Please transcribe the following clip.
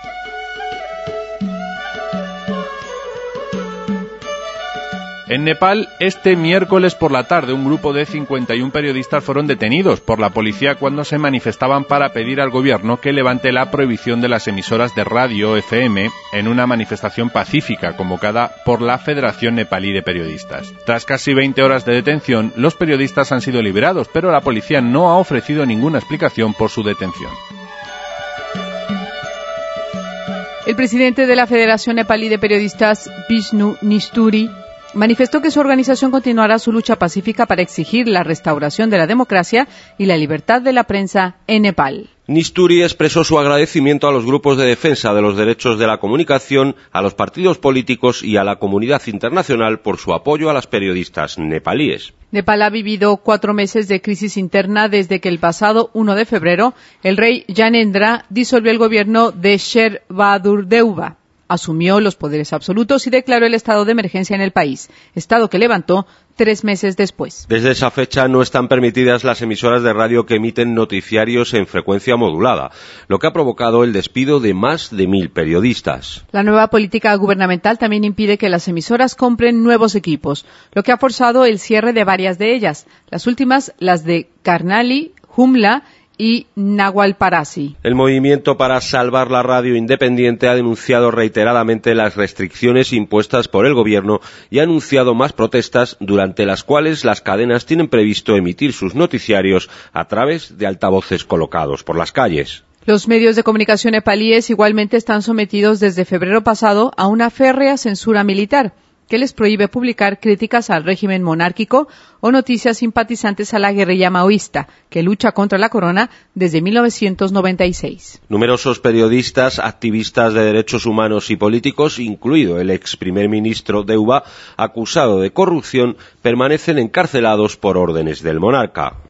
En Nepal, este miércoles por la tarde, un grupo de 51 periodistas fueron detenidos por la policía cuando se manifestaban para pedir al gobierno que levante la prohibición de las emisoras de radio FM en una manifestación pacífica convocada por la Federación Nepalí de Periodistas. Tras casi 20 horas de detención, los periodistas han sido liberados, pero la policía no ha ofrecido ninguna explicación por su detención. El presidente de la Federación Nepalí de Periodistas, Vishnu Nisturi, manifestó que su organización continuará su lucha pacífica para exigir la restauración de la democracia y la libertad de la prensa en Nepal. Nisturi expresó su agradecimiento a los grupos de defensa de los derechos de la comunicación, a los partidos políticos y a la comunidad internacional por su apoyo a las periodistas nepalíes. Nepal ha vivido 4 meses de crisis interna desde que el pasado 1 de febrero el rey Gyanendra disolvió el gobierno de Sher Bahadur Deuba. Asumió los poderes absolutos y declaró el estado de emergencia en el país, estado que levantó 3 meses después. Desde esa fecha no están permitidas las emisoras de radio que emiten noticiarios en frecuencia modulada, lo que ha provocado el despido de más de 1.000 periodistas. La nueva política gubernamental también impide que las emisoras compren nuevos equipos, lo que ha forzado el cierre de varias de ellas, las últimas las de Karnali, Jumla y Nagualparasi. El movimiento para salvar la radio independiente ha denunciado reiteradamente las restricciones impuestas por el gobierno y ha anunciado más protestas durante las cuales las cadenas tienen previsto emitir sus noticiarios a través de altavoces colocados por las calles. Los medios de comunicación nepalíes igualmente están sometidos desde febrero pasado a una férrea censura militar que les prohíbe publicar críticas al régimen monárquico o noticias simpatizantes a la guerrilla maoísta, que lucha contra la corona desde 1996. Numerosos periodistas, activistas de derechos humanos y políticos, incluido el ex primer ministro Deuba, acusado de corrupción, permanecen encarcelados por órdenes del monarca.